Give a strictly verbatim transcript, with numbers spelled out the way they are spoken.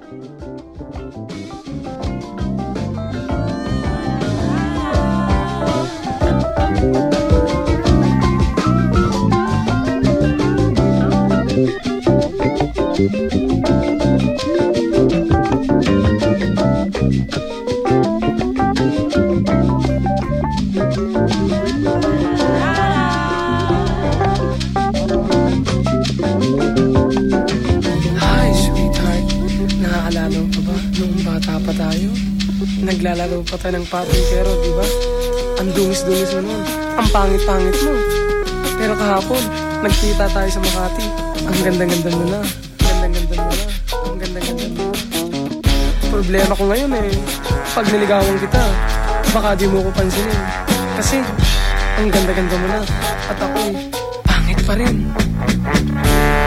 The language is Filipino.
Naalala mo pa ba? Noong bata pa tayo, naglalaro pa tayo ng patintero, di ba? Ang dungis-dungis mo nun, ang pangit-pangit mo. Pero kahapon, nagkita tayo sa Makati. Ang ganda-ganda mo na, ganda-ganda mo na, ang ganda-ganda mo na. Problema ko ngayon eh, pag niligawan kita, baka di mo ko pansinin. Kasi, ang ganda-ganda mo na, at ako eh, pangit pa rin.